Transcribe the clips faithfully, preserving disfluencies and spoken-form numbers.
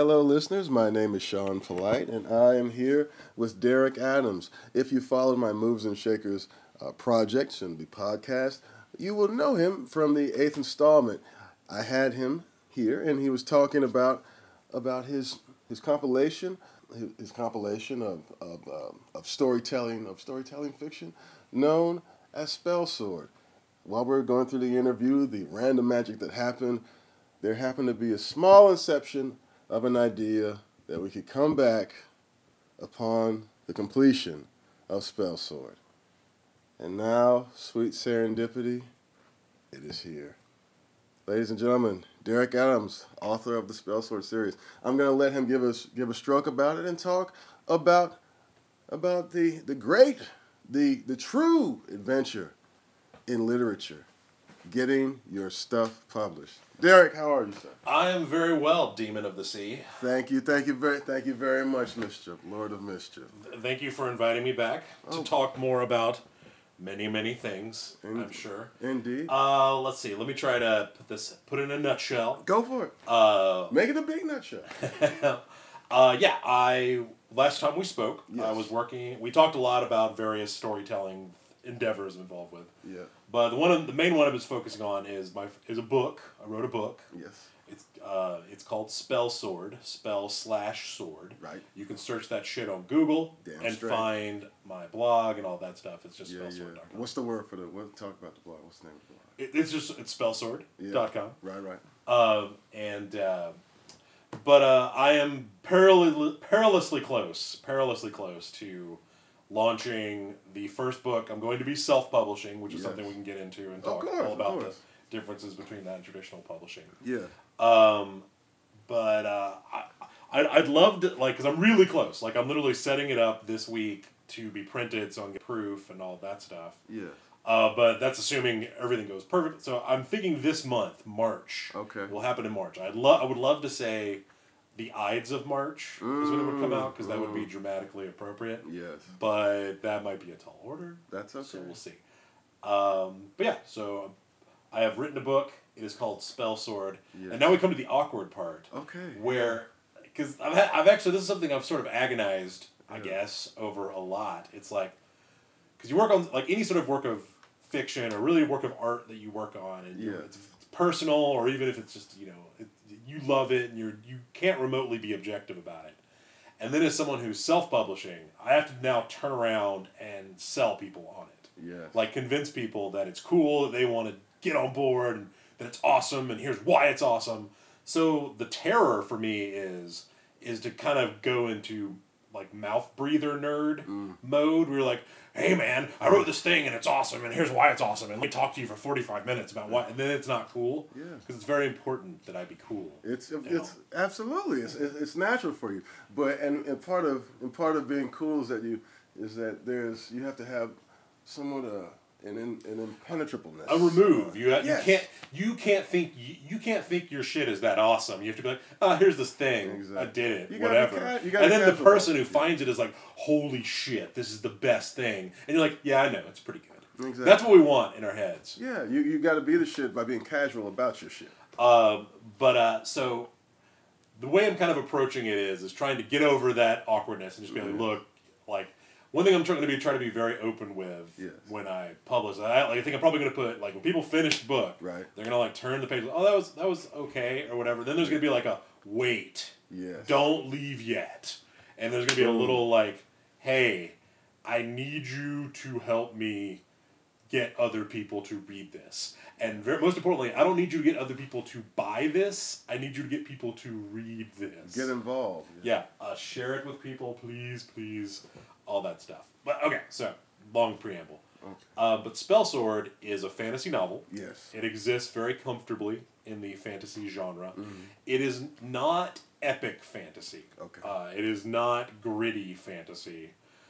Hello, listeners. My name is Sean Polite, and I am here with Derek Adams. If you followed my Moves and Shakers uh, project, soon to be podcast, you will know him from the eighth installment. I had him here, and he was talking about about his his compilation, his, his compilation of of, um, of storytelling of storytelling fiction, known as Spell Sword. While we are going through the interview, the random magic that happened, there happened to be a small inception of an idea that we could come back upon the completion of Spell Sword. And now, sweet serendipity, it is here. Ladies and gentlemen, Derek Adams, author of the Spell Sword series. I'm going to let him give us give a stroke about it and talk about about the the great, the the true adventure in literature, getting your stuff published. Derek, how are you, sir? I am very well, Demon of the Sea. Thank you, thank you very, thank you very much, Mischief, Lord of Mischief. Thank you for inviting me back to Oh. talk more about many, many things. In- I'm sure. Indeed. Uh, let's see. Let me try to put this put it in a nutshell. Go for it. Uh, Make it a big nutshell. uh, yeah. I last time we spoke, Yes. I was working. We talked a lot about various storytelling endeavors I'm involved with. Yeah. But the one, the main one I was focusing on is my is a book. I wrote a book. Yes. It's uh, it's called Spell Sword, spell slash sword. Right. You can search that shit on Google Damn and straight. find my blog and all that stuff. It's just Yeah, spellsword yeah. dot com. What's the word for the? What? Talk about the blog. What's the name of the blog? It, it's just it's spellsword dot com. Yeah. Right. Right. Um, and uh, but uh, I am perilously, perilously close, perilously close to launching the first book. I'm going to be self-publishing, which is Yes. something we can get into and Of talk course, all of about course. the differences between that and traditional publishing. Yeah. Um, but uh, I, I'd, I'd love to, like, because I'm really close. Like, I'm literally setting it up this week to be printed, so I can get proof and all that stuff. Yeah. Uh, but that's assuming everything goes perfect. So I'm thinking this month, March, Okay. will happen in March. I'd love, I would love to say the Ides of March is when it would come out, because that would be Mm, mm. dramatically appropriate. Yes. But that might be a tall order. That's okay. So we'll see. Um, but yeah, so I have written a book. It is called Spell Sword. Yes. And now we come to the awkward part. Okay. Where, because I've, had, I've actually, this is something I've sort of agonized, I Yeah. guess, over a lot. It's like, because you work on, like, any sort of work of fiction or really work of art that you work on, and Yeah. it's, it's personal, or even if it's just, you know, it, you love it and you're, you can't remotely be objective about it. And then as someone who's self-publishing, I have to now turn around and sell people on it. Yes. Like, convince people that it's cool, that they want to get on board, and that it's awesome, and here's why it's awesome. So the terror for me is is to kind of go into like mouth breather nerd Mm. mode. Where you're like, hey man, I wrote this thing and it's awesome, and here's why it's awesome, and let me talk to you for forty-five minutes about why, and then it's not cool. Yeah. Because it's very important that I be cool. It's you it's know? absolutely it's, it's it's natural for you, but and, and part of and part of being cool is that you is that there's you have to have somewhat a an in, an impenetrableness. A remove. You Yes. you can't you can't think you, you can't think your shit is that awesome. You have to be like, ah, oh, here's this thing. Exactly. I did it. You gotta be whatever. ca- you gotta And be then the casual person about who it. finds it is like, holy shit, this is the best thing. And you're like, yeah, I know, it's pretty good. Exactly. That's what we want in our heads. Yeah, you you got to be the shit by being casual about your shit. Um, but uh, so the way I'm kind of approaching it is is trying to get over that awkwardness and just be like, Yes. look, like one thing I'm trying to be trying to be very open with Yes. when I publish. I, like, I think I'm probably gonna put like when people finish the book, Right. they're gonna like turn the page. Oh, that was that was okay or whatever. Then there's Yeah. gonna be like a wait, Yes. don't leave yet, and there's gonna be Boom. a little like, hey, I need you to help me get other people to read this. And very, most importantly, I don't need you to get other people to buy this. I need you to get people to read this. Get involved. Yeah, uh, share it with people, please, please, all that stuff. But okay, so long preamble. Okay. Uh, but Spell Sword is a fantasy novel. Yes. It exists very comfortably in the fantasy genre. Mm-hmm. It is not epic fantasy. Okay. Uh, it is not gritty fantasy.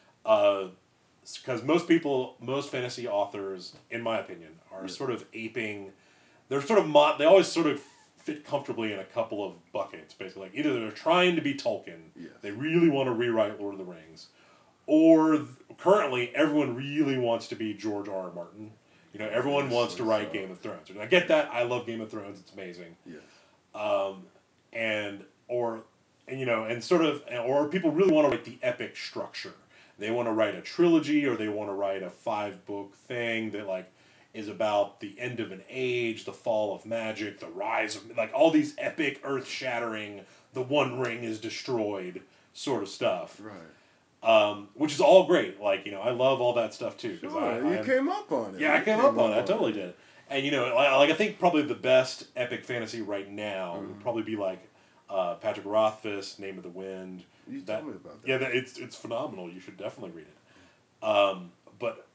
Because uh, most people, most fantasy authors, in my opinion, are Yeah. sort of aping. They're sort of mo- they always sort of fit comfortably in a couple of buckets. Basically, like either they're trying to be Tolkien, Yes. they really want to rewrite Lord of the Rings, or th- currently everyone really wants to be George R. R. Martin. You know, everyone wants to write Obviously so. Game of Thrones. And I get that. I love Game of Thrones. It's amazing. Yes. Um, and or and you know, and sort of, or people really want to write the epic structure. They want to write a trilogy, or they want to write a five book thing that like is about the end of an age, the fall of magic, the rise of like all these epic, earth shattering, the One Ring is destroyed sort of stuff. Right. Um, which is all great. Like you know, I love all that stuff too because I, Sure, I you am, came up on it. yeah, I You came up on it. I totally did. And you know, like, like I think probably the best epic fantasy right now would Mhm. probably be like uh, Patrick Rothfuss, Name of the Wind. You That told me about that. yeah, that, it's it's phenomenal. You should definitely read it. Um, but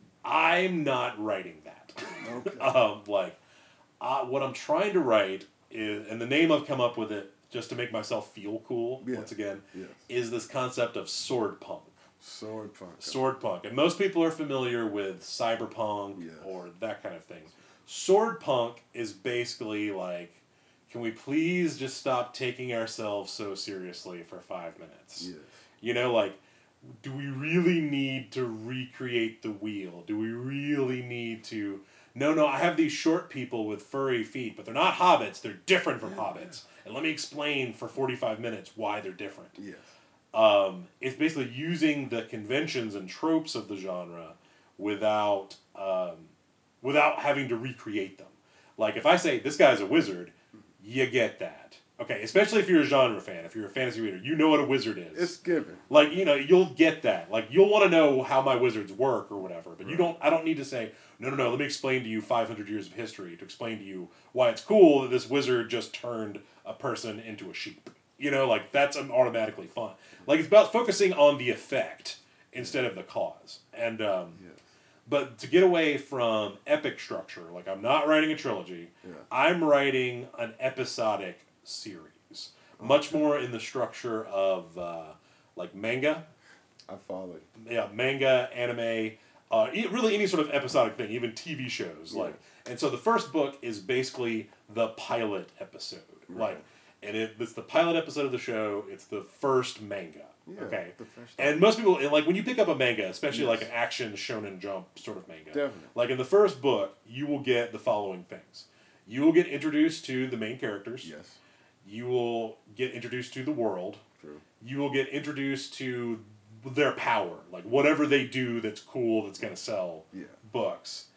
I'm not writing that. Okay. um, like uh, what I'm trying to write is, and the name I've come up with it just to make myself feel cool. Yeah. Once again, Yes. is this concept of sword punk. Sword punk. Sword punk. And most people are familiar with cyberpunk Yes. or that kind of thing. Sword punk is basically like, can we please just stop taking ourselves so seriously for five minutes? Yes. You know, like, do we really need to recreate the wheel? Do we really need to. No, no, I have these short people with furry feet, but they're not hobbits. They're different from hobbits. And let me explain for forty-five minutes why they're different. Yes. Um, it's basically using the conventions and tropes of the genre without um, without having to recreate them. Like if I say this guy's a wizard, you get that. Okay, especially if you're a genre fan, if you're a fantasy reader, you know what a wizard is. It's given. Like you know, you'll get that. Like you'll want to know how my wizards work or whatever. But you Right. don't. I don't need to say no, no, no. Let me explain to you five hundred years of history to explain to you why it's cool that this wizard just turned a person into a sheep. You know, like that's automatically fun. Like it's about focusing on the effect instead of the cause. And um, Yes. but to get away from epic structure, like I'm not writing a trilogy. Yeah. I'm writing an episodic series, much Okay. more in the structure of uh, like manga. I follow you. Yeah, manga, anime, uh, e- really any sort of episodic thing, even T V shows. Yeah. Like, and so the first book is basically the pilot episode. Right. Like, and it, it's the pilot episode of the show. It's the first manga. Yeah. Okay. The first And most people, and like when you pick up a manga, especially Yes. like an action shonen jump sort of manga, Definitely. like in the first book, you will get the following things. You will get introduced to the main characters. Yes. You will get introduced to the world. True. You will get introduced to their power, like whatever they do that's cool, that's going to sell Yeah. books.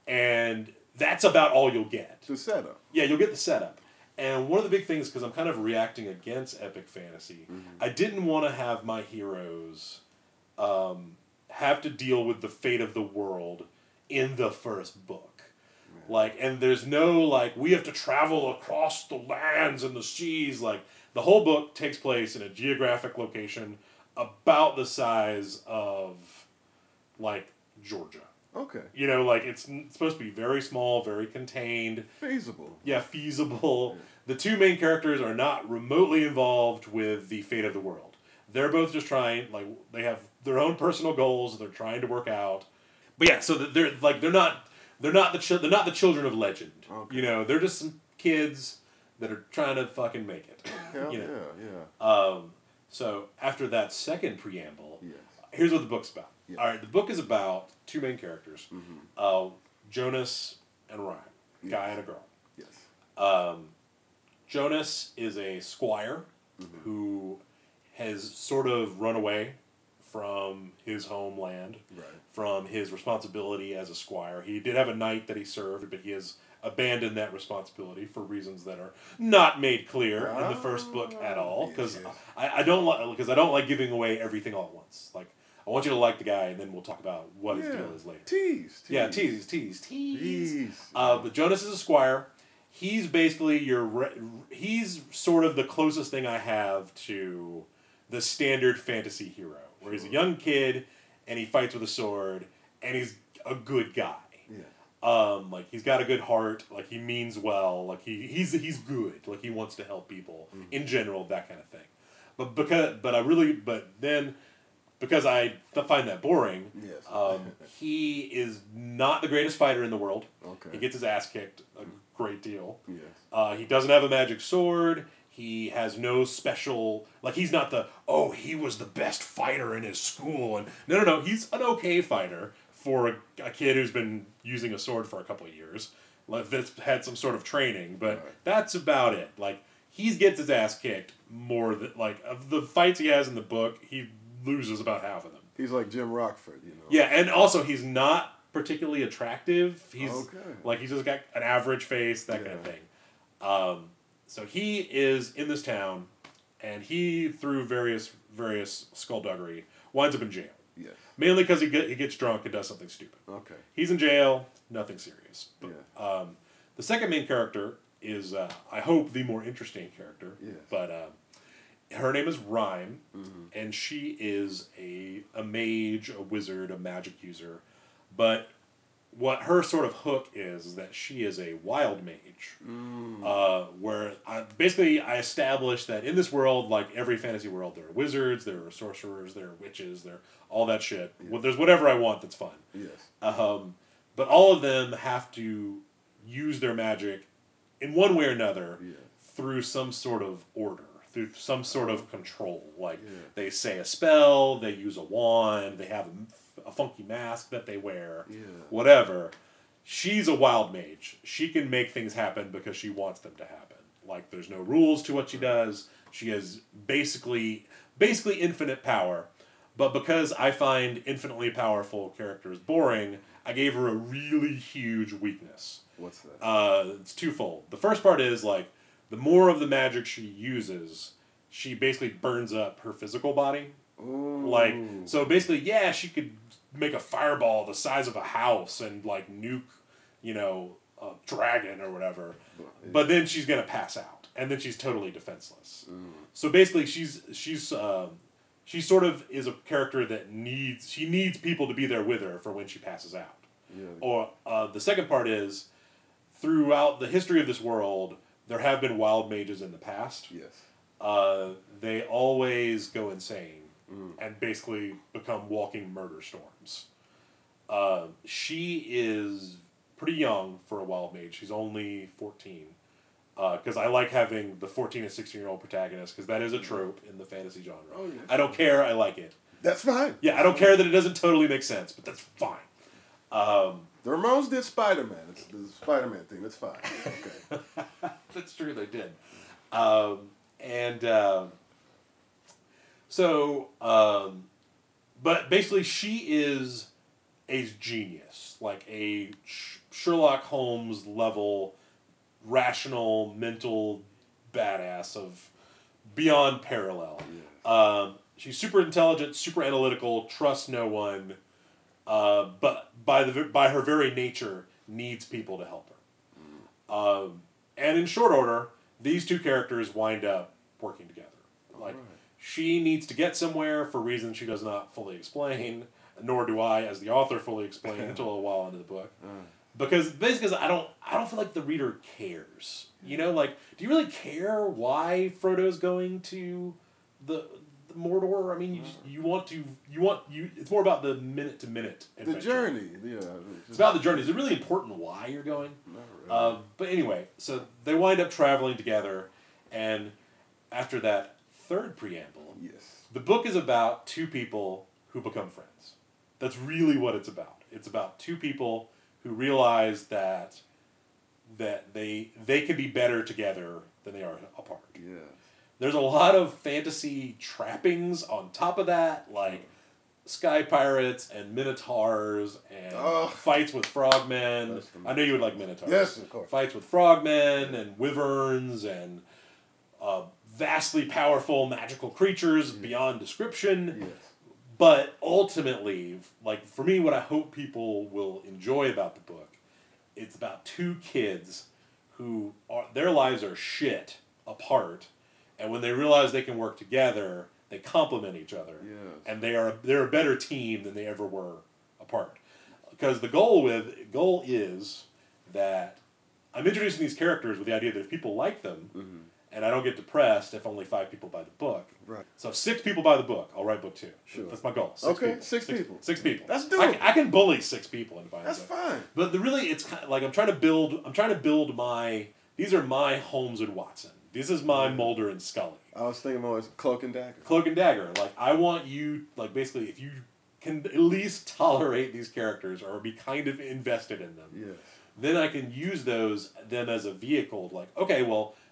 And that's about all you'll get. The setup. Yeah, you'll get the setup. And one of the big things, because I'm kind of reacting against epic fantasy, Mhm. I didn't want to have my heroes um, have to deal with the fate of the world in the first book. Yeah. Like, and there's no, like, we have to travel across the lands and the seas. Like, the whole book takes place in a geographic location about the size of, like, Georgia. Okay. You know, like, it's, it's supposed to be very small, very contained. Feasible. Yeah, feasible. Yeah. The two main characters are not remotely involved with the fate of the world. They're both just trying, like, they have their own personal goals they're trying to work out. But yeah, so they're like they're not they're not the chil- they're not the children of legend. Okay. You know, they're just some kids that are trying to fucking make it. Hell you yeah, know. yeah. Um, so after that second preamble, Yes. here's what the book's about. Yes. All right, the book is about two main characters, Mm-hmm. uh, Jonas and Ryan, Yes. guy and a girl. Yes. Um, Jonas is a squire Mm-hmm. who has sort of run away from his homeland, Right. from his responsibility as a squire. He did have a knight that he served, but he has abandoned that responsibility for reasons that are not made clear in the first book at all. Yes, Because yes. I, I don't like because I don't like giving away everything all at once. Like I want you to like the guy, and then we'll talk about what his Yeah. deal is later. Tease, tease. Yeah, tease, tease, tease. Tease. Uh, but Jonas is a squire. He's basically your. Re- he's sort of the closest thing I have to the standard fantasy hero, where he's a Sure. young kid and he fights with a sword and he's a good guy. Yeah. Um, like he's got a good heart. Like he means well. Like he he's he's good. Like he wants to help people Mhm. in general, that kind of thing. But because but I really but then because I find that boring. Yes. Um, he is not the greatest fighter in the world. Okay. He gets his ass kicked a great deal. Yes. Uh, he doesn't have a magic sword. He has no special, like he's not the, oh, he was the best fighter in his school. And no, no, no, he's an okay fighter for a, a kid who's been using a sword for a couple of years. Like that's had some sort of training, but Right. that's about it. Like he gets his ass kicked more than like of the fights he has in the book. He loses about half of them. He's like Jim Rockford, you know. Yeah, and also he's not particularly attractive. He's Okay. like he's just got an average face, that Yeah. kind of thing. Um, so he is in this town, and he through various various skullduggery winds up in jail. Yes. Mainly because he get, he gets drunk and does something stupid. Okay. He's in jail, nothing serious. But, Yeah. um, the second main character is, uh, I hope, the more interesting character. Yes. But um, her name is Rhyme, Mm-hmm. and she is a, a mage, a wizard, a magic user. But what her sort of hook is, is that she is a wild mage. Mm. Uh, where I, basically I established that in this world, like every fantasy world, there are wizards, there are sorcerers, there are witches, there are all that shit. Yes. Well, there's whatever I want that's fun. Yes. Um, but all of them have to use their magic in one way or another Yes. through some sort of order, through some sort of control. Like Yeah. they say a spell, they use a wand, they have a, a funky mask that they wear, Yeah. whatever. She's a wild mage. She can make things happen because she wants them to happen. Like there's no rules to what she does. She has basically basically infinite power. But because I find infinitely powerful characters boring, I gave her a really huge weakness. What's that? Uh, it's twofold. The first part is like the more of the magic she uses, she basically burns up her physical body. Ooh. Like so basically, yeah, she could make a fireball the size of a house and like nuke, you know, a dragon or whatever. But then she's gonna pass out, and then she's totally defenseless. Mm. So basically, she's she's um, she sort of is a character that needs she needs people to be there with her for when she passes out. Yeah. Or uh, the second part is throughout the history of this world, there have been wild mages in the past. Yes. Uh, they always go insane Mm. and basically become walking murder storms. Uh, she is pretty young for a wild mage. She's only fourteen. Because uh, I like having the fourteen and sixteen year old protagonist, because that is a trope in the fantasy genre. Oh, yes. I don't care, I like it. That's fine. Yeah, that's I don't fine. care that it doesn't totally make sense, but that's fine. Um, The Ramones did Spider Man. It's the Spider Man thing. That's fine. Okay. that's true, they did. Um, and um, so, um, but basically, she is a genius, like a Sherlock Holmes level, rational, mental badass of beyond parallel. Yes. Um, she's super intelligent, super analytical, trusts no one, uh, but by the by her very nature needs people to help her. Um, and in short order, these two characters wind up working together. Like Right. she needs to get somewhere for reasons she does not fully explain, nor do I, as the author, fully explain until a while into the book. Uh. Because basically, I don't, I don't feel like the reader cares. You know, like, do you really care why Frodo's going to the, the Mordor? I mean, you just, you want to, you want you. It's more about the minute to minute The journey. Yeah. It's about the journey. Is it really important why you're going? Not really. Um, but anyway, so they wind up traveling together, and after that third preamble, Yes. the book is about two people who become friends. That's really what it's about. It's about two people who realize that that they they can be better together than they are apart. Yes. There's a lot of fantasy trappings on top of that, like sky pirates and minotaurs and Oh. fights with frogmen. That's the I know you would like minotaurs. Yes, of course. Fights with frogmen and wyverns and uh, vastly powerful magical creatures Yeah. beyond description. Yes. But ultimately, like for me, what I hope people will enjoy about the book, it's about two kids who are their lives are shit apart, and when they realize they can work together, they complement each other, Yes. and they are they're a better team than they ever were apart. Because the goal with goal is that I'm introducing these characters with the idea that if people like them, Mm-hmm. and I don't get depressed if only five people buy the book. Right. So if six people buy the book, I'll write book two. Sure. That's my goal. Six Okay, people. six people. Six people. That's I, doable. can- I can bully six people into buying That's the book. fine. But the really, it's kind of like I'm trying to build. I'm trying to build my. These are my Holmes and Watson. This is my Yeah. Mulder and Scully. I was thinking more as Cloak and Dagger. Cloak and Dagger. Like I want you, like basically, if you can at least tolerate these characters or be kind of invested in them, Yes. then I can use those them as a vehicle. Like, okay, well,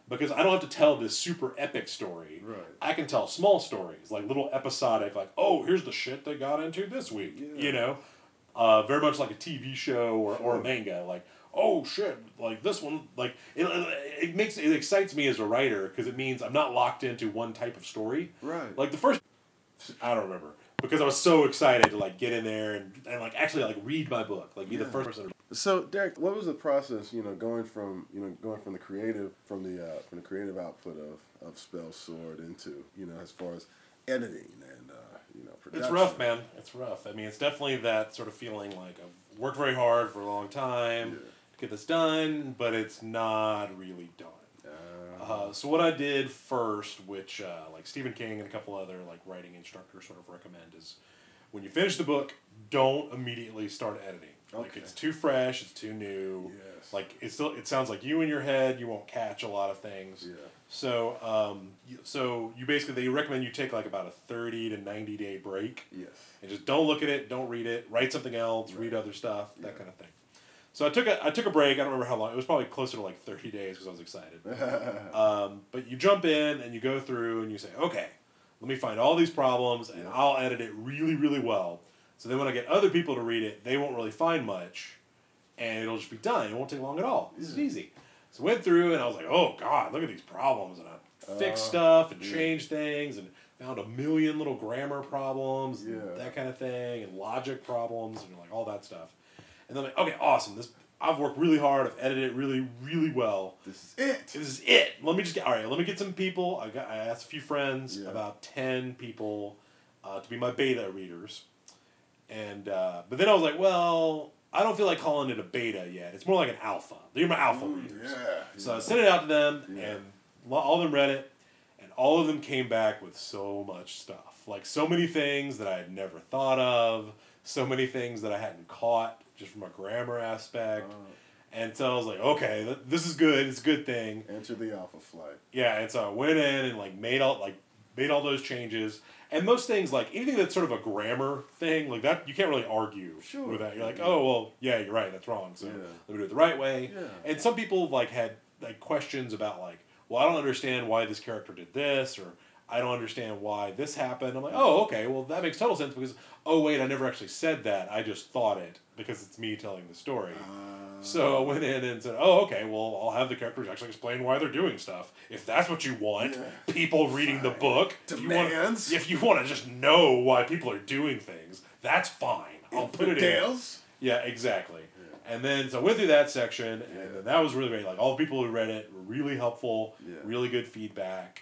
because I don't have to tell this super epic story. Right. I can tell small stories, like little episodic, like, oh, here's the shit they got into this week. Yeah. You know, uh, very much like a T V show or, or a Sure. manga. Like, oh shit, like this one, like it, it makes it excites me as a writer because it means I'm not locked into one type of story. Right. Like the first, I don't remember because I was so excited to like get in there and, and like actually like read my book, like be the Yeah. first person. So, Derek, what was the process? You know, going from you know going from the creative from the uh, from the creative output of of Spell Sword into you know as far as editing and uh, you know production. It's rough, man. It's rough. I mean, it's definitely that sort of feeling like I've worked very hard for a long time Yeah. to get this done, but it's not really done. Uh, Uh, so what I did first, which uh, like Stephen King and a couple other like writing instructors sort of recommend, is when you finish the book, don't immediately start editing. Like Okay. it's too fresh, it's too new. yes. Like it still, it sounds like you in your head. You won't catch a lot of things. Yeah. So, um, you, so you basically they recommend you take like about a thirty to ninety day break Yes. and just don't look at it, don't read it, write something else, Right. read other stuff, that Yeah. kind of thing. So I took a I took a break. I don't remember how long. It was probably closer to like thirty days because I was excited. Um, but you jump in and you go through and you say, okay, let me find all these problems and Yeah. I'll edit it really, really well. So then when I get other people to read it, they won't really find much, and it'll just be done. It won't take long at all. This is Yeah. easy. So I went through and I was like, oh god, look at these problems, and I fixed Uh, stuff and yeah. changed things and found a million little grammar problems, and Yeah. that kind of thing, and logic problems, and like all that stuff. And then I'm like, okay, awesome. This I've worked really hard. I've edited it really, really well. This is it. This is it. Let me just get all right. Let me get some people. I got. I asked a few friends, Yeah. about ten people, uh, to be my beta readers, and uh, but then I was like, well, I don't feel like calling it a beta yet. It's more like an alpha. They're my alpha Mm, readers. yeah. So yeah. I sent it out to them, Yeah. and lo- all of them read it, and all of them came back with so much stuff, like so many things that I had never thought of, so many things that I hadn't caught just from a grammar aspect. Uh, And so I was like, okay, th- this is good. It's a good thing. enter the alpha flight. Yeah, and so I went in and like made all like made all those changes. And most things, like anything that's sort of a grammar thing, like that, you can't really argue Sure. with that. You're like, Yeah. oh well, yeah, you're right. That's wrong. So Yeah. let me do it the right way. Yeah. And some people like had like questions about like, well, I don't understand why this character did this, or I don't understand why this happened. I'm like, oh, okay, well that makes total sense because oh wait, I never actually said that. I just thought it because it's me telling the story. Uh, So I went in and said, "Oh, okay. Well, I'll have the characters actually explain why they're doing stuff. If that's what you want, Yeah. people reading the Fine. book. If you want, Demands. if you want to just know why people are doing things, that's fine. I'll put it in." Infidels. Yeah, exactly. Yeah. And then so I went through that section, Yeah. and then that was really great. Like all the people who read it were really helpful, Yeah. really good feedback.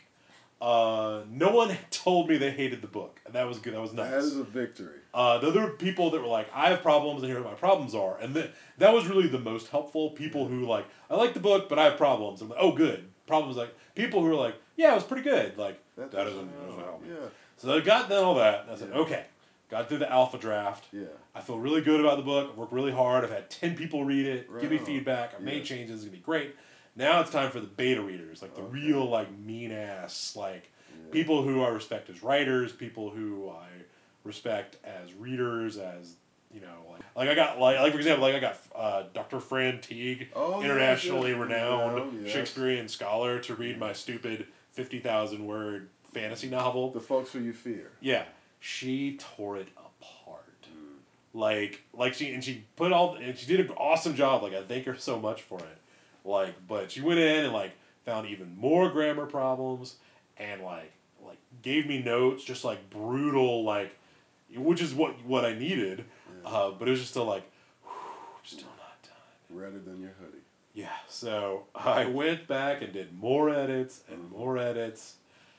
Uh, no one told me they hated the book, and that was good. That was nice. That is a victory. Uh, the other people that were like, I have problems, and here are what my problems are. And th- that was really the most helpful. People Yeah. who, like, I like the book, but I have problems. I'm like, oh, good. Problems, like, people who are like, yeah, it was pretty good. Like, that, That doesn't, doesn't doesn't help. help me. Yeah. So I got done all that, and I said, Yeah. okay. Got through the alpha draft. Yeah. I feel really good about the book. I've worked really hard. I've had ten people read it, Right give me on. feedback. I've Yeah. made changes. It's going to be great. Now it's time for the beta readers, like the Okay. real, like, mean ass, like, Yeah. people who I respect as writers, people who I respect as readers, as you know, like, like I got like like for example, like I got uh, Doctor Fran Teague, Oh, yes, internationally yes. renowned Renowned, yes. Shakespearean scholar, to read Yeah. my stupid fifty thousand word fantasy novel. The folks who you fear. Yeah, she tore it apart. Mm. Like like she and she put all and she did an awesome job. Like I thank her so much for it. Like, but she went in and like found even more grammar problems and like like gave me notes, just like brutal, like, which is what what I needed. Yeah. Uh, but it was just still like, whew, still not done. Redder than your hoodie. Yeah. So I went back and did more edits and Mhm. more edits.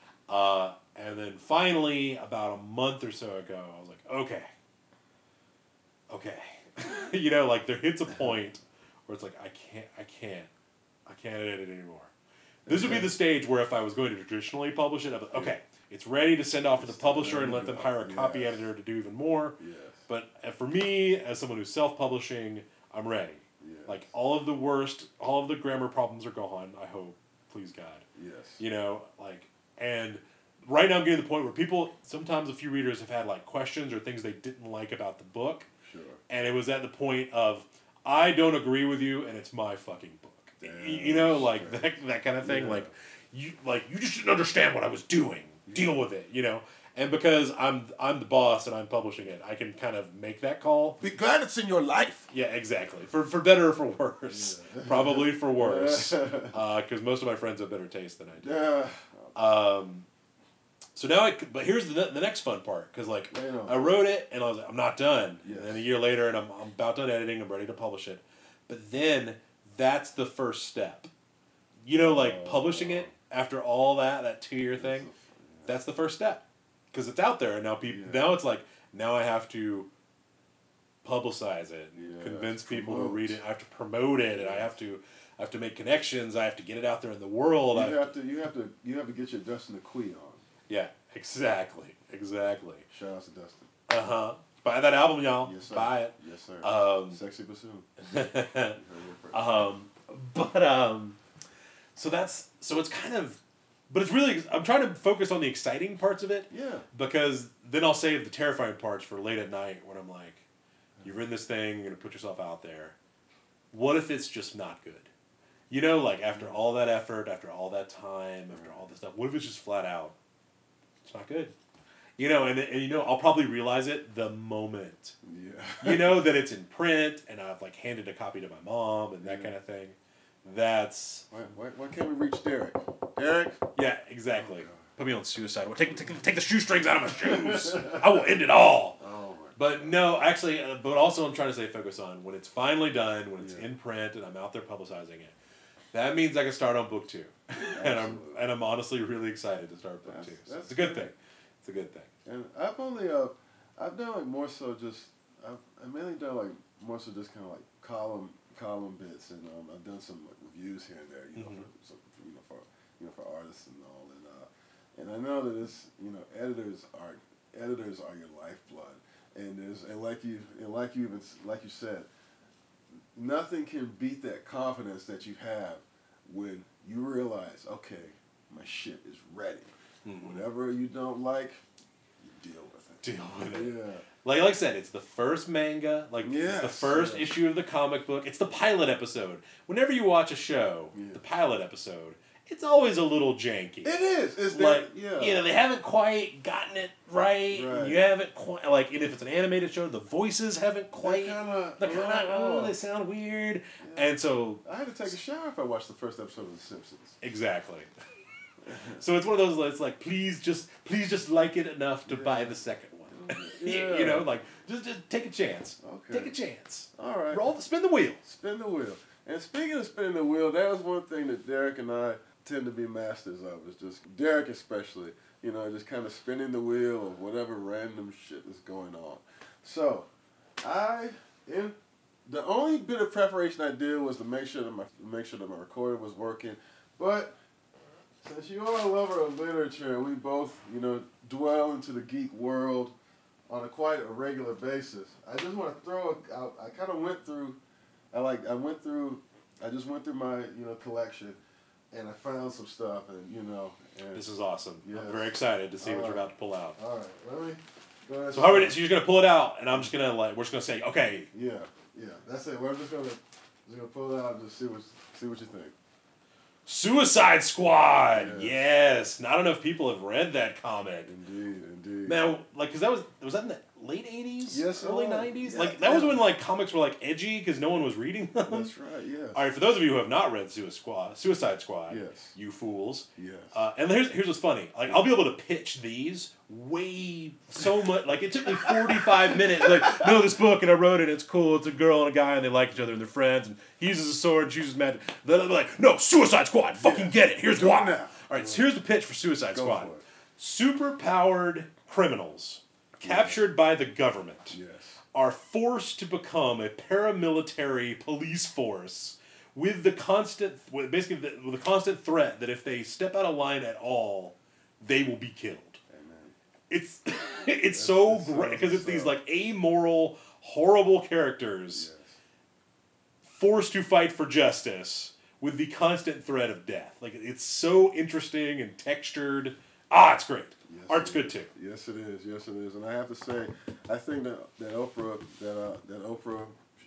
Uh, and then finally, about a month or so ago, I was like, okay, okay. You know, like there hits a point where it's like, I can't, I can't, I can't edit it anymore. This would be the stage where if I was going to traditionally publish it, I'd be like, okay, it's ready to send off to the It's publisher time and to let them go. hire a copy Yes. editor to do even more. Yes. But uh, for me, as someone who's self-publishing, I'm ready. Yes. Like all of the worst, all of the grammar problems are gone. I hope, please God. Yes. You know, like, and right now I'm getting to the point where people, sometimes a few readers have had like questions or things they didn't like about the book, Sure. and it was at the point of, I don't agree with you, and it's my fucking book. y- Damn you know, like straight. that that kind of thing. Yeah. Like you like you just didn't understand what I was doing. Deal Yeah. with it, you know. And because I'm I'm the boss and I'm publishing it, I can kind of make that call. Be glad it's in your life. Yeah, exactly. For for better or for worse. Yeah. Probably for worse, because most of my friends have better taste than I do. Yeah. Um, so now I, c- but here's the the next fun part, because like You know. I wrote it and I was like, I'm not done. Yes. And then a year later, and I'm I'm about done editing. I'm ready to publish it. But then that's the first step. You know, like Oh. publishing it after all that that two year thing. That's a- yeah. That's the first step, because it's out there and now people. Yeah. Now it's like now I have to publicize it, and Yes, convince people to promote. read it. I have to promote it, and I Yes. have to, I have to make connections. I have to get it out there in the world. You I have to, you have to, you have to get your Dustin McQueen on. yeah, exactly, exactly. Shout out to Dustin. Uh huh. Buy that album, y'all. Yes, sir. Buy it. Yes, sir. Um, Sexy but soon. You heard it first. um, but um, so that's so it's kind of, but it's really I'm trying to focus on the exciting parts of it, Yeah. because then I'll save the terrifying parts for late at night when I'm like, you've written this thing, you're gonna put yourself out there. What if it's just not good? You know, like after all that effort, after all that time, after all this stuff, what if it's just flat out, it's not good? You know, and, and you know, I'll probably realize it the moment. Yeah. You know that it's in print, and I've like handed a copy to my mom and that Yeah. kind of thing. That's Why, why, why can't we reach Derek? Derek? yeah, exactly. Oh, Put me on suicide. Well, take, take take the shoestrings out of my shoes. I will end it all. Oh my But God. no, actually, uh, but also I'm trying to stay focused on when it's finally done, when it's Yeah. in print, and I'm out there publicizing it. That means I can start on book two, and I'm Absolutely. and I'm honestly really excited to start book That's- two. So that's it's a good great. thing. It's a good thing. And I've only uh, I've done like more so just I've, I've mainly done like more so just kind of like column column bits, and um, I've done some like reviews here and there, you know, Mhm. for, so, you know for you know for artists and all, and uh, and I know that it's you know editors are editors are your lifeblood, and there's and like you and like you even s- like you said, nothing can beat that confidence that you have when you realize, okay, my shit is ready. Mhm. Whatever you don't like, you deal with it. Deal with it. Yeah. Like like I said, it's the first manga. Like it's the Yes, first yes. issue of the comic book. It's the pilot episode. Whenever you watch a show, Yeah. the pilot episode, it's always a little janky. It is. It's Like that, yeah. you know, they haven't quite gotten it right. and Right. You haven't quite like, and if it's an animated show, the voices haven't quite. They're kind of. They're kind of oh, they sound weird, Yeah. and so I had to take a shower if I watched the first episode of The Simpsons. exactly. So it's one of those. It's like please just please just like it enough to Yeah. buy the second one. You- Yeah. you know, like just just take a chance. Okay. Take a chance. All right. Roll, spin the wheel. Spin the wheel. And speaking of spinning the wheel, that was one thing that Derek and I tend to be masters of. Is just Derek especially, you know, just kind of spinning the wheel of whatever random shit is going on. So, I in the only bit of preparation I did was to make sure that my make sure that my recorder was working. But since you are a lover of literature and we both, you know, dwell into the geek world on a quite a regular basis, I just want to throw. A, I, I kind of went through. I like. I went through. I just went through my you know collection, and I found some stuff, and you know. And This is awesome. Yes. I'm very excited to see what All you're right. about to pull out. all right. Let me. Go ahead. So how are we, so you're just gonna pull it out, and I'm just gonna like we're just gonna say okay. Yeah. Yeah. That's it. We're just gonna just gonna pull it out and just see what see what you think. Suicide Squad. Yes. Yes. Not enough people have read that comic. Indeed. Indeed. Man, like, cause that was was that in the late eighties, Yes, it early was. nineties. Yeah, like that was yeah. when like comics were like edgy because no one was reading them. That's right. Yes. All right, for those of you who have not read Suicide Squad, Suicide Squad, Yes. you fools. Yes. Uh, and here's here's what's funny. Like I'll be able to pitch these way so much. Like it took me forty-five minutes. Like no, this book and I wrote it. It's cool. It's a girl and a guy and they like each other and they're friends. And he uses a sword and she uses magic. Then I'll be like, no, Suicide Squad. Fucking Yeah. get it. Here's Do it why. now. All right, so here's the pitch for Suicide Go Squad. for it. Super-powered criminals captured by the government Yes. are forced to become a paramilitary police force with the constant, with basically the, with the constant threat that if they step out of line at all, they will be killed. Amen. It's it's so It's- it great because sounds it's these so- like amoral, horrible characters Yes. forced to fight for justice with the constant threat of death. Like it's so interesting and textured. Ah, it's great. Yes, Art's it good is. too. Yes, it is. Yes, it is. And I have to say, I think that that Oprah that uh, that Oprah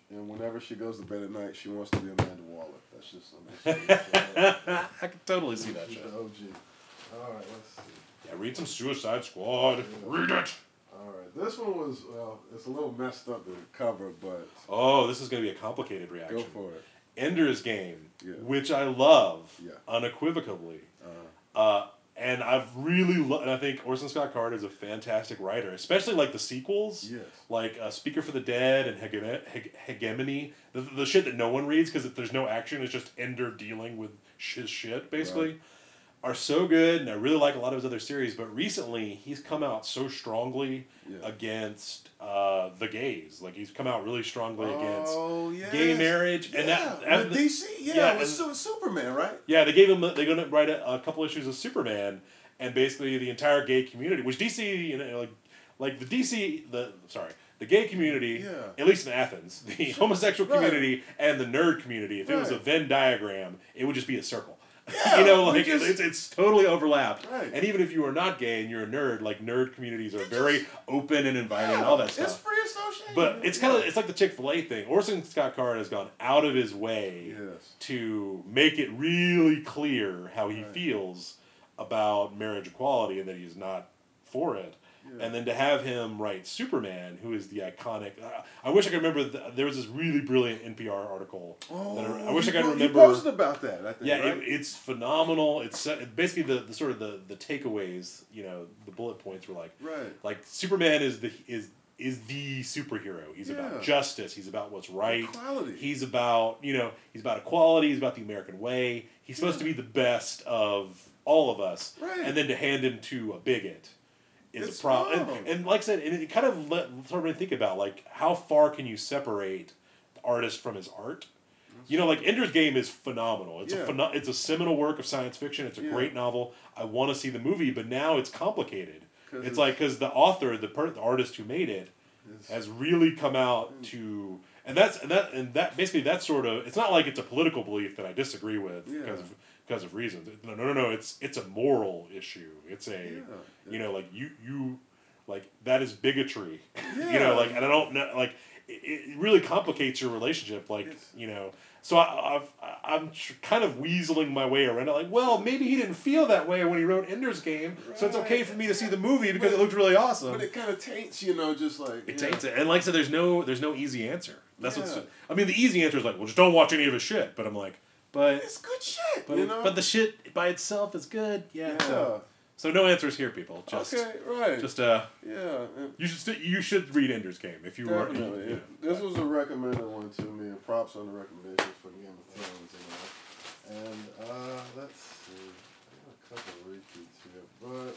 And whenever she goes to bed at night, she wants to be Amanda Waller. That's just, I mean, she, uh, I can totally see she's, that she's shit. the O G. All right, let's see. Yeah, read some Suicide Squad. Yeah. Read it. All right, this one was, well, it's a little messed up the cover, but Oh, this is going to be a complicated reaction. go for it. Ender's Game, Yeah. which I love Yeah. unequivocally. Uh, Uh, and I've really, lo- and I think Orson Scott Card is a fantastic writer, especially like the sequels, yes. like uh, Speaker for the Dead and Hege- Hege- Hegemony, the, the shit that no one reads because there's no action, it's just Ender dealing with his shit, basically, Right. are so good, and I really like a lot of his other series, but recently he's come out so strongly Yeah. against uh, the gays. Like, he's come out really strongly against Oh, yes. gay marriage, and Yeah, that, with the- D C, yeah, yeah, with and- Su- Superman, right? yeah, they gave him. They're going to write a, a couple issues of Superman, and basically the entire gay community, which D C, you know, like, like the D C, the sorry, the gay community, Yeah. at least in Athens, the Sure. homosexual Right. community and the nerd community. If it was a Right. Venn diagram, it would just be a circle. Yeah, you know, we like just- it's, it's totally overlapped. Right. And even if you are not gay and you're a nerd, like nerd communities are It very just- open and inviting Yeah, and all that It's stuff. free association. But it's kind of Yeah. it's like the Chick Fil A thing. Orson Scott Card has gone out of his way Yes. to make it really clear how he Right. feels about marriage equality and that he's not for it. Yeah. And then to have him write Superman, who is the iconic. Uh, I wish I could remember. The, there was this really brilliant N P R article. Oh, that I, I wish he I could po- remember. He posted about that, I think, Yeah, right? it, it's phenomenal. It's uh, basically the, the sort of the, the takeaways. You know, the bullet points were like, right. like Superman is the is is the superhero. He's Yeah. about justice. He's about what's right. Equality. He's about you know he's about equality. He's about the American way. He's supposed Yeah. to be the best of all of us. Right. And then to hand him to a bigot is It's a problem. wrong. And, and like I said, it, it kind of let sort of think about like how far can you separate the artist from his art. You know, like Ender's Game is phenomenal. It's Yeah. a pheno- it's a seminal work of science fiction. It's a Yeah. great novel. I want to see the movie, but now it's complicated. 'Cause It's like because the author, the per- the artist who made it, it's- has really come out to, and that's and that and that basically that's sort of. It's not like it's a political belief that I disagree with Yeah. because of because of reasons. No, no, no, no. It's it's a moral issue. It's a yeah. you know like you you like that is bigotry. Yeah. you know like and I don't know like it, it really complicates your relationship. Like It's- you know. So I, I've, I'm tr- kind of weaseling my way around it. Like, well, maybe he didn't feel that way when he wrote Ender's Game, so it's okay Right. for me to see the movie because But- it looked really awesome. But it kind of taints, you know, just like It yeah. taints it, and like I said, there's no there's no easy answer. That's what's. Yeah. I mean, the easy answer is like, well, just don't watch any of his shit. But I'm like, but It's good shit, but you it- know. but the shit by itself is good. Yeah. yeah. So, so no answers here, people. Just okay, right. just uh, yeah. and you should st- you should read Ender's Game if you were. Definitely. You, you know, This but- was a recommended one to me, and props on the recommendations for Game of Thrones and all. And uh, let's see. I got a couple of repeats here, but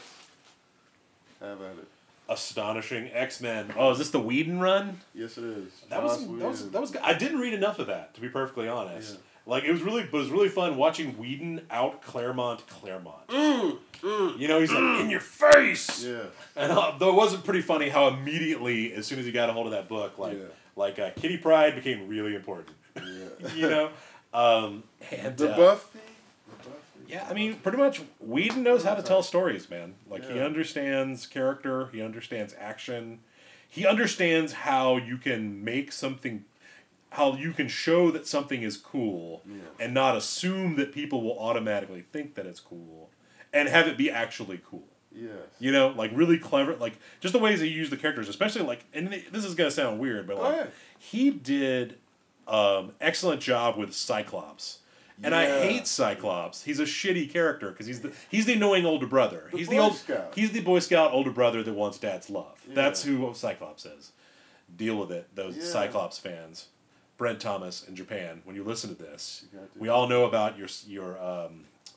have at it. Astonishing X Men. Oh, is this the Whedon run? Yes, it is. That was Joss that was Whedon. that was good. I didn't read enough of that to be perfectly honest. Yeah. Like it was really, but it was really fun watching Whedon out Claremont Claremont. Mm, mm, You know, he's like in your face. yeah. And uh, though it wasn't pretty funny how immediately, as soon as he got a hold of that book, like Yeah. like uh, Kitty Pryde became really important. Yeah. you know, um, and The uh, Buffy. The Buffy. yeah, I mean, pretty much Whedon knows how to tell stories, man. Like he Yeah. understands character, he understands action, he understands how you can make something, how you can show that something is cool, Yeah. and not assume that people will automatically think that it's cool, and have it be actually cool. Yes. You know, like really clever, like just the ways he used the characters, especially like, and this is gonna sound weird, but Go like ahead. he did um, excellent job with Cyclops. And I Yeah. hate Cyclops. He's a shitty character because he's the he's the annoying older brother. The he's Boy the old Scout. he's the Boy Scout older brother that wants Dad's love. Yeah. That's who Cyclops is. Deal with it, those Yeah. Cyclops fans. Brent Thomas in Japan. When you listen to this, You got to- we all know about your your um,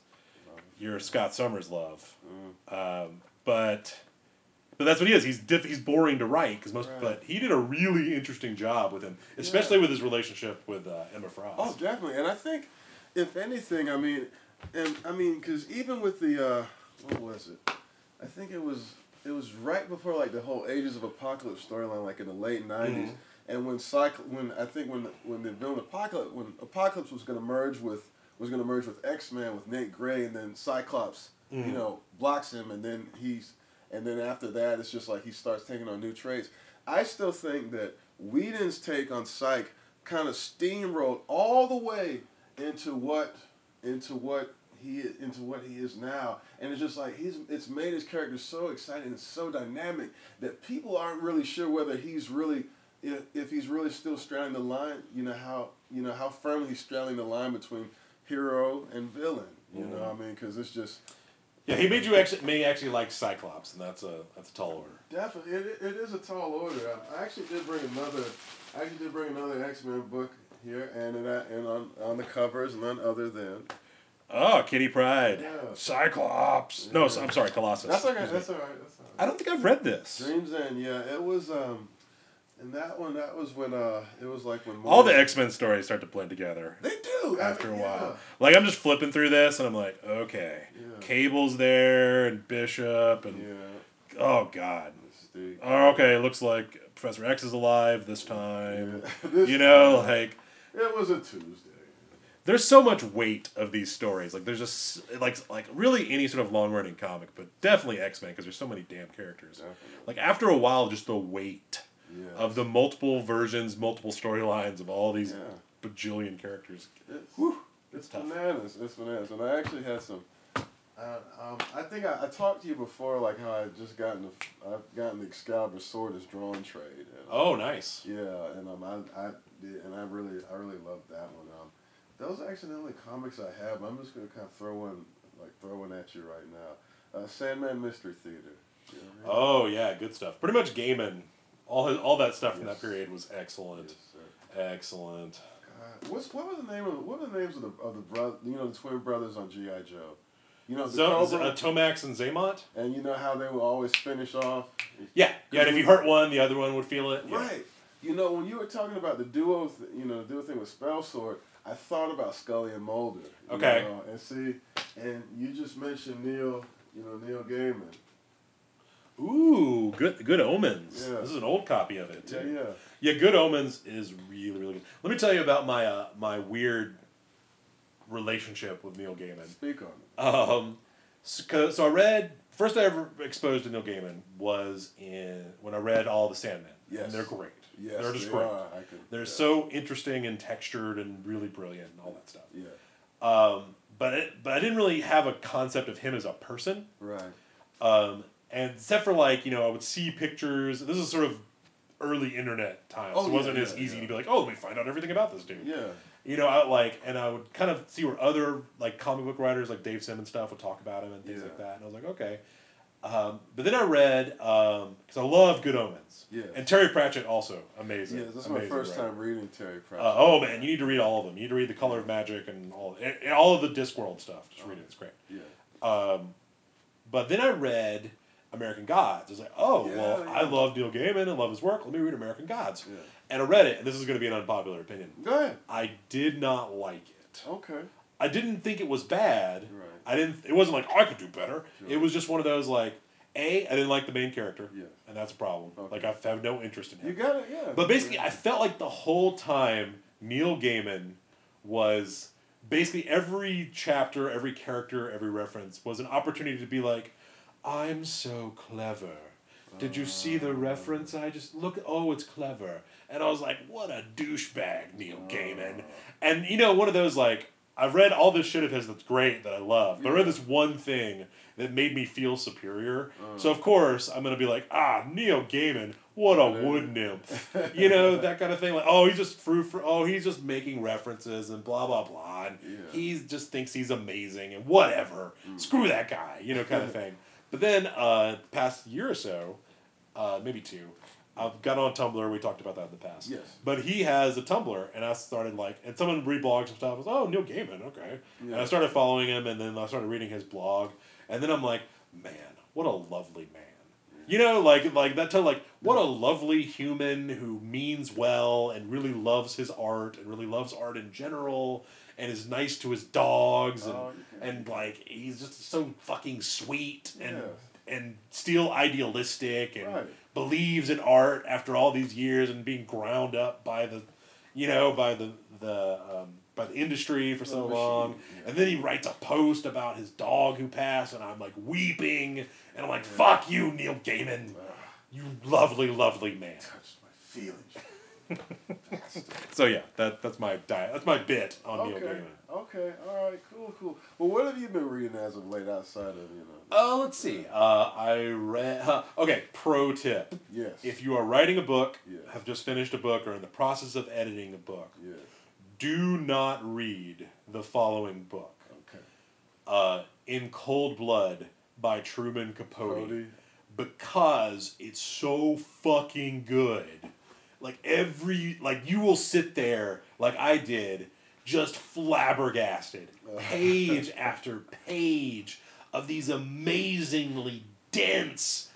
your Scott Summers love, Mm. um, but. But that's what he is. He's diff- he's boring to write because most. Right. But he did a really interesting job with him, especially Yeah. with his relationship with uh, Emma Frost. Oh, definitely. And I think, if anything, I mean, and I mean, because even with the, uh, what was it? I think it was it was right before like the whole Ages of Apocalypse storyline, like in the late nineties. Mhm. And when Cycl- when I think when the, when the villain Apocalypse when Apocalypse was going to merge with was going to merge with X Men with Nate Gray, and then Cyclops, Mhm. you know, blocks him, and then he's and then after that, it's just like he starts taking on new traits. I still think that Whedon's take on Psych kind of steamrolled all the way into what into what he into what he is now, and it's just like he's it's made his character so exciting and so dynamic that people aren't really sure whether he's really if, if he's really still straddling the line. You know how you know how firmly he's straddling the line between hero and villain. You mm-hmm. know what I mean? Because it's just. Yeah, he made you actually may actually like Cyclops, and that's a that's a tall order. Definitely, it, it is a tall order. I, I actually did bring another. I actually did bring another X-Men book here, and it, and on on the covers, none other than. Oh, Kitty Pryde. Yeah. Cyclops. Yeah. No, I'm sorry, Colossus. That's okay. That's all right. That's all right. I don't think I've read this. Dreams End. Yeah, it was. Um, and that one, that was when. Uh, it was like when. All the X-Men stories start to blend together. They do after I mean, a while. Yeah. Like I'm just flipping through this, and I'm like, okay, yeah. Cable's there, and Bishop, and yeah. oh god. Oh, okay. It looks like Professor X is alive this time. Yeah. this you know, time. like. It was a Tuesday. There's so much weight of these stories. Like there's just like like really any sort of long running comic, but definitely X-Men because there's so many damn characters. Definitely. Like after a while, just the weight yes. of the multiple versions, multiple storylines of all these yeah. bajillion characters. It's, Whew, it's, it's tough. bananas. It's bananas. And I actually had some. Uh, um, I think I, I talked to you before, like how I just gotten the I've gotten the Excalibur sword as drawn trade. And, oh, nice. Yeah, and um, I I did, and I really I really loved that one. Um, those are actually the only comics I have. I'm just gonna kind of throw one like throw one at you right now. Uh, Sandman Mystery Theater. You know what I mean? Oh yeah, good stuff. Pretty much Gaiman. All his, all that stuff yes. from that period was excellent. Yes, excellent. God, what's what was the name of what were the names of the of the brother you know the twin brothers on G I Joe? You know, the Z- Cobra, uh, Tomax and Zaymont? And you know how they would always finish off? Yeah, yeah, and if you hurt one, the other one would feel it. Right. Yeah. You know, when you were talking about the duo, th- you know, the duo thing with Spell Sword, I thought about Scully and Mulder. Okay. You know, and see, and you just mentioned Neil, you know, Neil Gaiman. Ooh, good good Omens. Yeah. This is an old copy of it, too. Yeah, yeah. Yeah, Good Omens is really, really good. Let me tell you about my uh, my weird relationship with Neil Gaiman. Speak on it. Um, so, so I read first I ever exposed to Neil Gaiman was in when I read all the Sandmen. Yes. And they're great. Yes, they're just they great. Are. I could, they're yeah. so interesting and textured and really brilliant and all that stuff. Yeah. Um, but it, but I didn't really have a concept of him as a person. Right. Um, and except for like you know I would see pictures. This is sort of early internet times. Oh, so it yeah, wasn't yeah, as easy yeah. to be like, oh, let me find out everything about this dude. Yeah. You know, I like, and I would kind of see where other like comic book writers like Dave Simmons stuff would talk about him and things yeah. like that, and I was like, okay. Um, but then I read because um, I love Good Omens. Yeah. And Terry Pratchett also amazing. Yeah, this is amazing my first writer. time reading Terry Pratchett. Uh, oh man, you need to read all of them. You need to read The Color of Magic and all and all of the Discworld stuff. Just read it; it's great. Yeah. Um, but then I read American Gods. I was like, oh yeah, well, yeah. I love Neil Gaiman. I love his work. Let me read American Gods. Yeah. And I read it, and this is going to be an unpopular opinion. Go ahead. I did not like it. Okay. I didn't think it was bad. Right. I didn't. It wasn't like oh, I could do better. Sure. It was just one of those like, a I didn't like the main character. Yeah. And that's a problem. Okay. Like I have no interest in him. You got it. Yeah. But basically, yeah. I felt like the whole time Neil Gaiman was basically every chapter, every character, every reference was an opportunity to be like, I'm so clever. Did you see the reference? I just look. Oh, it's clever. And I was like, what a douchebag, Neil Gaiman. And you know, one of those like I've read all this shit of his that's great that I love. But yeah. I read this one thing that made me feel superior. Uh. So of course I'm gonna be like, ah, Neil Gaiman, what a wood nymph. You know, that kind of thing. Like, oh, he's just fruit for oh, he's just making references and blah blah blah. And yeah. he just thinks he's amazing and whatever. Mm. Screw that guy, you know, kind of thing. But then uh past year or so, uh, maybe two, I've got on Tumblr. We talked about that in the past. Yes. But he has a Tumblr, and I started like, and someone reblogged some stuff. I was, oh, Neil Gaiman, okay. Yeah. And I started following him, and then I started reading his blog, and then I'm like, man, what a lovely man. You know, like like that. Tell like what a lovely human who means well and really loves his art and really loves art in general and is nice to his dogs and oh, and like he's just so fucking sweet and. Yes. And still idealistic and right. believes in art after all these years and being ground up by the, you know, by the the um, by the industry for so long. Yeah. And then he writes a post about his dog who passed, and I'm like weeping, and I'm like, yeah. "Fuck you, Neil Gaiman, you lovely, lovely man." Touched my feelings. So yeah, that that's my diet. That's my bit on Neil Okay. Gaiman. Okay. All right. Cool. Cool. Well, what have you been reading as of late outside of you know? Uh, let's see. Uh, I read. Huh, okay, pro tip: Yes. if you are writing a book, Yes. have just finished a book, or in the process of editing a book, Yes. do not read the following book. Okay. Uh, In Cold Blood by Truman Capote. Cody. Because it's so fucking good. Like every like you will sit there like I did, just flabbergasted, page after page of these amazingly dense,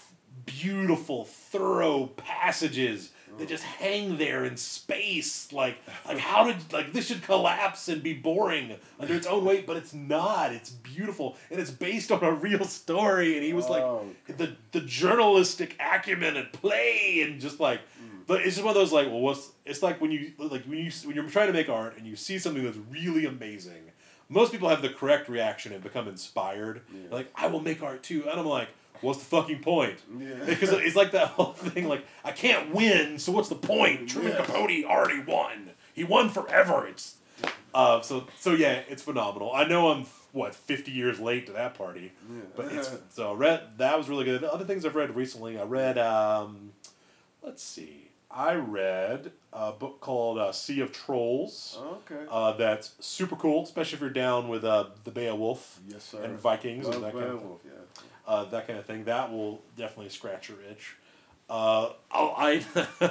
beautiful, thorough passages that just hang there in space. Like, like how did like this should collapse and be boring under its own weight, but it's not. It's beautiful and it's based on a real story. And he was like Oh, the the journalistic acumen at play, and just like, but it's just one of those like, well, what's it's like when you like when you when you're trying to make art and you see something that's really amazing. Most people have the correct reaction and become inspired. Yeah. They're like, I will make art too, and I'm like, what's the fucking point? Yeah. Because it's like that whole thing, like, I can't win, so what's the point? Truman Yes. Capote already won. He won forever. It's uh, so so yeah, it's phenomenal. I know I'm what fifty years late to that party, Yeah. but it's so I read that was really good. The other things I've read recently, I read um, let's see, I read a book called uh, Sea of Trolls. Okay. Uh, that's super cool, especially if you're down with uh, the Beowulf Yes, sir. and Vikings Love and that kind of thing. Beowulf, yeah. Uh, that kind of thing. That will definitely scratch your itch. Uh, oh, I,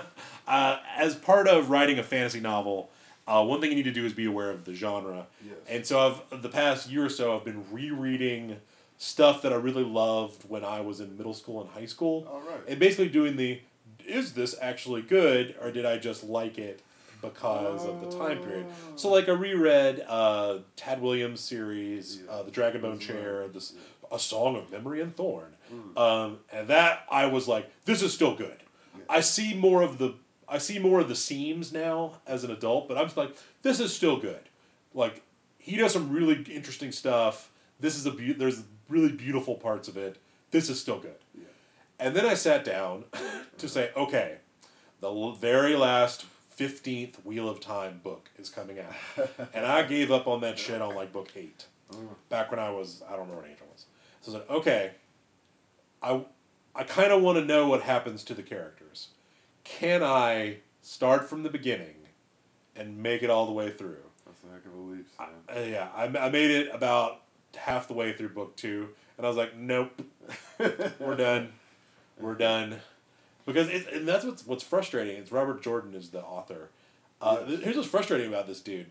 uh, as part of writing a fantasy novel, uh, one thing you need to do is be aware of the genre. Yes. And so, I've the past year or so, I've been rereading stuff that I really loved when I was in middle school and high school, All right. and basically doing the, is this actually good, or did I just like it because of the time period? So, like, I reread uh, Tad Williams' series, Yeah. uh, The Dragonbone That's Chair, right. this Yeah. A Song of Memory and Thorn. Mm. Um, and that I was like, this is still good. Yeah. I see more of the I see more of the seams now as an adult, but I'm just like, this is still good. Like, he does some really interesting stuff. This is a be- there's really beautiful parts of it. This is still good. Yeah. And then I sat down to say, okay, the l- very last fifteenth Wheel of Time book is coming out, and I gave up on that shit on like book eight, Mm. back when I was I don't remember what age I was. So I said, okay, I I kind of want to know what happens to the characters. Can I start from the beginning and make it all the way through? That's a heck of a leap, I, Sam. uh, yeah, I, I made it about half the way through book two, and I was like, nope, we're done, we're done, because it's and that's what's what's frustrating. It's Robert Jordan is the author. Uh, Yes. th- here's what's frustrating about this dude.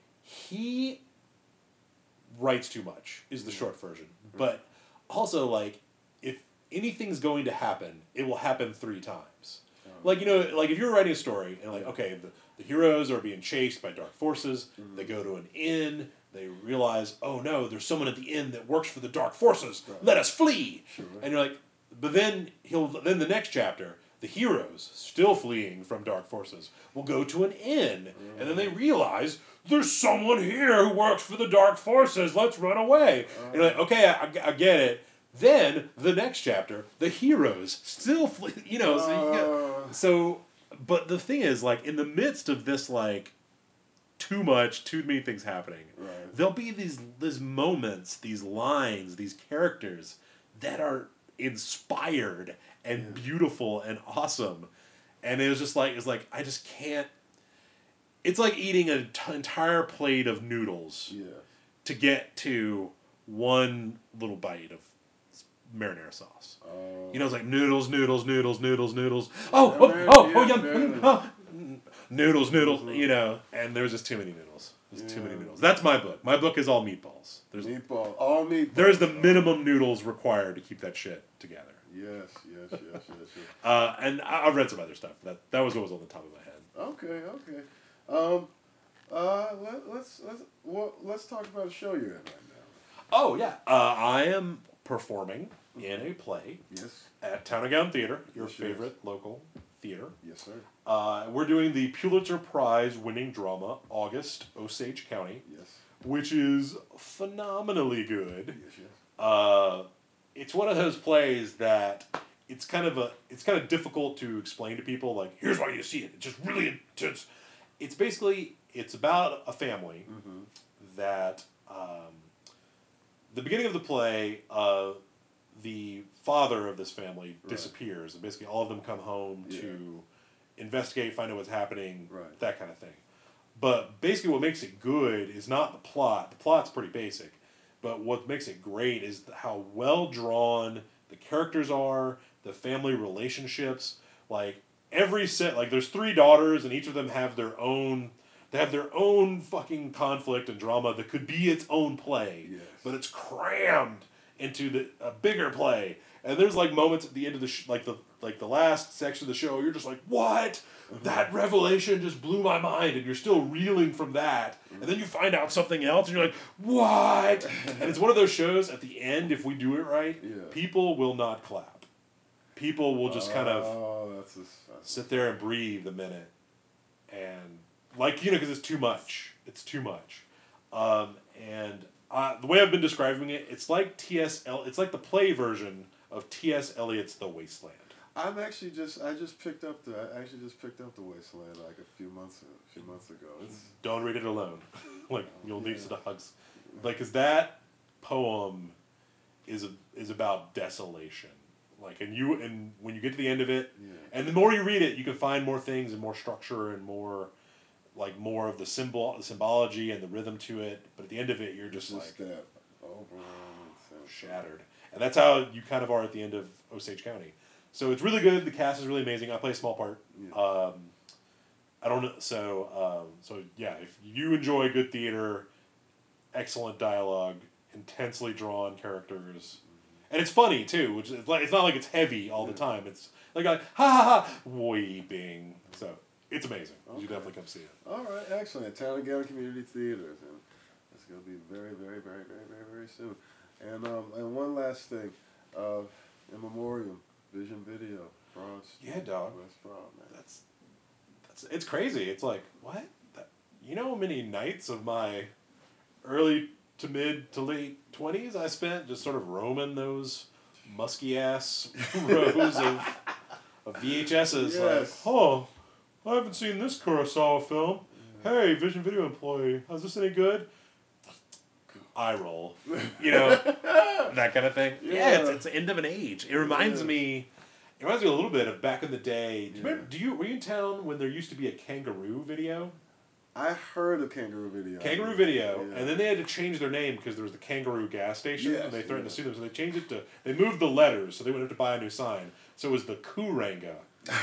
He writes too much is the short version, but also like if anything's going to happen, it will happen three times. Oh, Like, you know, like if you're writing a story and like, Yeah. okay, the, the heroes are being chased by dark forces. Mhm. They go to an inn. They realize, oh no, there's someone at the inn that works for the dark forces. Right. Let us flee. Sure. And you're like, but then he'll then the next chapter, the heroes still fleeing from dark forces will go to an inn, and then they realize there's someone here who works for the dark forces. Let's run away. And you're like, okay, I, I get it. Then the next chapter, the heroes still flee. You know, so you get, Uh, so. But the thing is, like in the midst of this, like too much, too many things happening, right. there'll be these these moments, these lines, these characters that are inspired and Yeah. beautiful and awesome. And it was just like it's like I just can't. It's like eating an t- entire plate of noodles Yeah. to get to one little bite of marinara sauce. Uh, You know, it's like noodles, noodles, noodles, noodles, noodles. Oh, yeah, oh, man, oh, oh, yeah, yum, noodles. oh, noodles, noodles. Noodles. You know, and there's just too many noodles. There's too many Yeah. noodles. That's my book. My book is all meatballs. There's Meatball. All meatballs. there's the Oh. minimum noodles required to keep that shit together. Yes, yes, yes, yes, yes. Uh, and I, I've read some other stuff. That that was what was on the top of my head. Okay, okay. Um, uh, let, let's let's well, let's talk about a show you're in right now. Oh yeah, uh, I am performing in a play Yes, at Town and Gown Theater, your Yes, yes. favorite local theater. yes, sir. Uh, we're doing the Pulitzer Prize winning drama, August, Osage County, Yes, which is phenomenally good. yes, yes. Uh, it's one of those plays that it's kind of a it's kind of difficult to explain to people. Like, here's why you see it. It's just really intense. It's basically it's about a family Mm-hmm. that um, the beginning of the play, uh, the father of this family Right. disappears, and basically all of them come home Yeah. to investigate, find out what's happening, Right. that kind of thing. But basically, what makes it good is not the plot. The plot's pretty basic, but what makes it great is how well drawn the characters are, the family relationships. Like every set, like there's three daughters, and each of them have their own. They have their own fucking conflict and drama that could be its own play, Yes. but it's crammed into the a bigger play. And there's like moments at the end of the sh- like the like the last section of the show, you're just like, what? Mm-hmm. That revelation just blew my mind, and you're still reeling from that. And then you find out something else, and you're like, what? And it's one of those shows. At the end, if we do it right, Yeah. people will not clap. People will just kind of Oh, that's a, that's sit there and breathe a minute, and like you know, because it's too much. It's too much. Um, and uh, the way I've been describing it, it's like T S L. It's like the play version of T S. Eliot's The Wasteland. I'm actually just I just picked up the I actually just picked up the Wasteland like a few months a few months ago. It's Don't read it alone. Like you'll yeah. need some hugs. Like, cause that poem is a, is about desolation. Like, and you and when you get to the end of it, Yeah. and the more you read it, you can find more things and more structure and more like more of the symbol, the symbology and the rhythm to it. But at the end of it, you're It's just, just like that overwhelming sense. shattered. And that's how you kind of are at the end of Osage County. So it's really good. The cast is really amazing. I play a small part. Yeah. Um, I don't know. So, um, so yeah, if you enjoy good theater, excellent dialogue, intensely drawn characters, and it's funny too. Which is like it's not like it's heavy all the Yeah. time. It's like a, ha ha ha weeping. So it's amazing. You should Okay. definitely come see it. All right, excellent. Town and Gown Community Theaters, and it's gonna be very, very, very, very, very, very soon. And um, and one last thing, uh, in memoriam, Vision Video, Broad Street, Yeah, dog. West Broad, man. That's that's it's crazy. It's like what? That, you know how many nights of my early to mid to late twenties I spent just sort of roaming those musky ass rows of of V H S's. Like, Yes. oh, I haven't seen this Kurosawa film. Hey, Vision Video employee, is this any good? Eye roll. You know, that kind of thing. Yeah, it's Yeah. it's the end of an age. It It reminds is. me. It reminds me a little bit of back in the day. Do you Yeah. remember? Do you were you in town when there used to be a kangaroo video? I heard of Kangaroo Video. Kangaroo Video, Yeah. and then they had to change their name because there was the Kangaroo gas station, Yes, and they threatened yeah. to sue them. So they changed it to. They moved the letters, so they wouldn't have to buy a new sign. So it was the Kuranga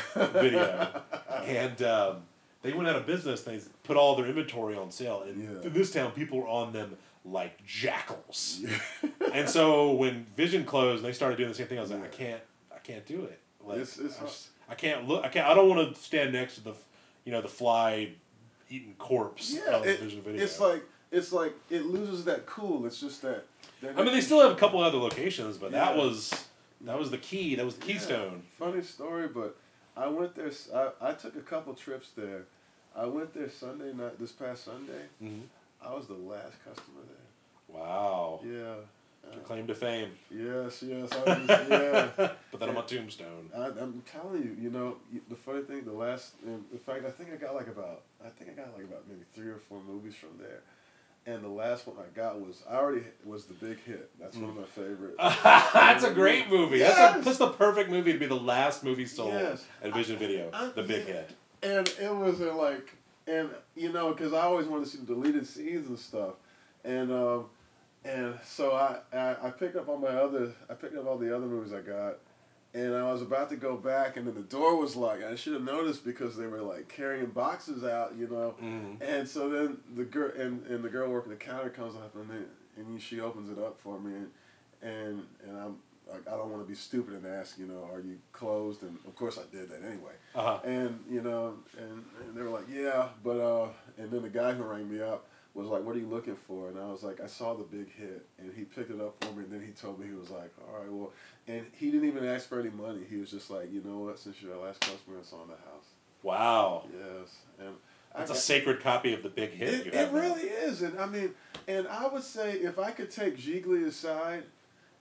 Video, and um, they went out of business. They put all their inventory on sale, and Yeah. in this town, people were on them like jackals. Yeah. And so when Vision closed, and they started doing the same thing. I was like, I Yeah. can't, I can't do it. Like, It's it's I, hard. just, I can't look. I can't. I don't want to stand next to the, you know, the fly eating corpse Yeah, of it, Vision Video. it's like it's like it loses that cool. It's just that. that I mean, they empty still have a shell. couple other locations, but that Yeah. was that was the key. That was the Yeah. keystone. Funny story, but I went there. s- I, I took a couple trips there. I went there Sunday night. This past Sunday, Mm-hmm. I was the last customer there. Wow, Yeah. your Uh, claim to fame. yes. Yes. I was just yeah. Put that on And my tombstone. I, I'm telling you, you know, y- the funny thing, the last, in in fact, I think I got like about, I think I got like about maybe three or four movies from there. And the last one I got was I already was The Big Hit. That's one of my favorite. That's a great movie. That's a Yes. that's the perfect movie to be the last movie sold Yes. at Vision Video. I, The Big yeah. Hit. And it was uh, like, and you know, because I always wanted to see the deleted scenes and stuff, and um, and so I, I I picked up all my other I picked up all the other movies I got, and I was about to go back, and then the door was locked. I should have noticed because they were like carrying boxes out, you know. Mm-hmm. And so then the girl and, and the girl working the counter comes up, and then and she opens it up for me, and and, and I'm like, I don't want to be stupid and ask, you know, are you closed? And of course I did that anyway. Uh huh. And you know, and, and they were like, yeah, but uh, and then the guy who rang me up was like, what are you looking for? And I was like, I saw The Big Hit, and he picked it up for me, and then he told me, he was like, all right, well, and he didn't even ask for any money. He was just like, you know what, since you're our last customer, it's on the house. Wow. Yes, and I That's a got, sacred copy of The Big Hit it, you it have now. really is, and I mean, and I would say if I could take Gigli aside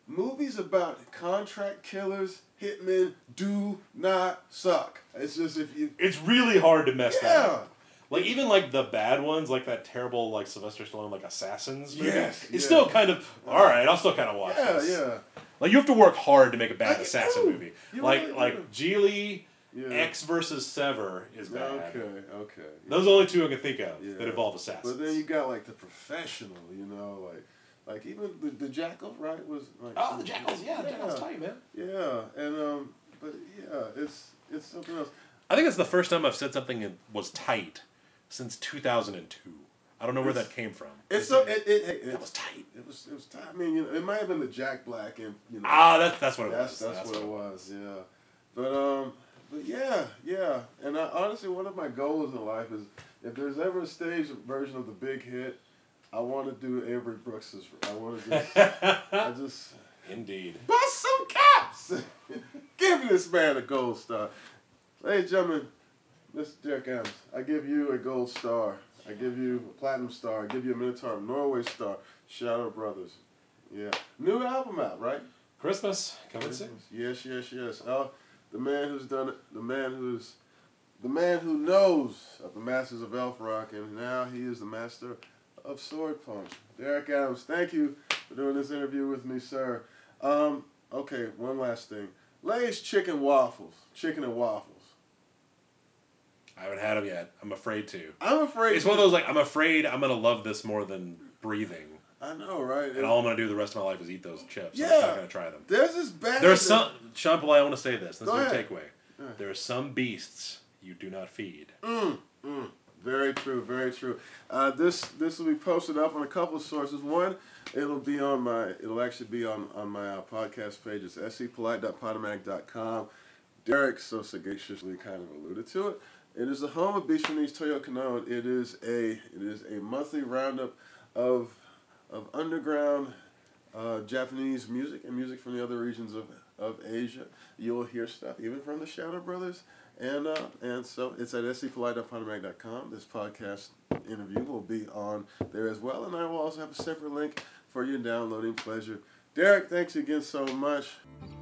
movies about contract killers, hitmen, do not suck. It's just if you, It's really hard to mess that yeah, up. Like even like the bad ones, like that terrible like Sylvester Stallone like Assassins movie. yes, It's yes. still kind of all right. I'll still kind of watch yeah, this. yeah. Like you have to work hard to make a bad Like you assassin do. movie. You like really like do. Geely Yeah. X versus Sever is bad. Okay, okay. Those are the only two I can think of Yeah. that involve assassins. But then you got like the professional, you know, like like even the, the Jackal, right? Was like oh, the Jackals, yeah, the Jackals tight, man. Yeah, and um, but yeah, it's it's something else. I think it's the first time I've said something that was tight since two thousand two. I don't know where It's- that came from. It's so it it, it, That was tight. It was it was tight. I mean, you know, it might have been the Jack Black and you know. Ah, that's that's what it That's was. that's, That's what, it was. Yeah, but um, but yeah, yeah. And I, honestly, one of my goals in life is if there's ever a stage version of the Big Hit, I want to do Avery Brooks's. I want to just, I just Indeed. bust some caps. Give this man a gold star, ladies and gentlemen. Mister Derek Adams, I give you a gold star. I give you a platinum star. I give you a Minotaur Norway star. Shadow Brothers. Yeah. New album out, right? Christmas coming soon. Yes, yes, yes. Oh, the man who's done it. The man who's the man who knows of the masters of elf rock, and now he is the master of sword punch. Derek Adams, thank you for doing this interview with me, sir. Um, okay, one last thing. Lay's chicken waffles, chicken and waffles. I haven't had them yet. I'm afraid to. I'm afraid. It's one of those like I'm afraid I'm gonna love this more than breathing. I know, right? And all I'm gonna do the rest of my life is eat those chips. Yeah. So I'm not gonna try them. There's this bad. There's some Sean Pillai, I want to say this. This Go is your ahead. takeaway. Yeah. There are some beasts you do not feed. Mm, mm. Very true, very true. Uh, this this will be posted up on a couple of sources. One, it'll be on my, it'll actually be on, on my uh, podcast page. It's s c polite dot podomatic dot com. Derek so sagaciously kind of alluded to it. It is the home of Beach News Toyo Canon. It is a it is a monthly roundup of of underground uh, Japanese music and music from the other regions of, of Asia. You'll hear stuff even from the Shadow Brothers. And uh, and so it's at s c polite dot podomatic dot com. This podcast interview will be on there as well. And I will also have a separate link for your downloading pleasure. Derek, thanks again so much.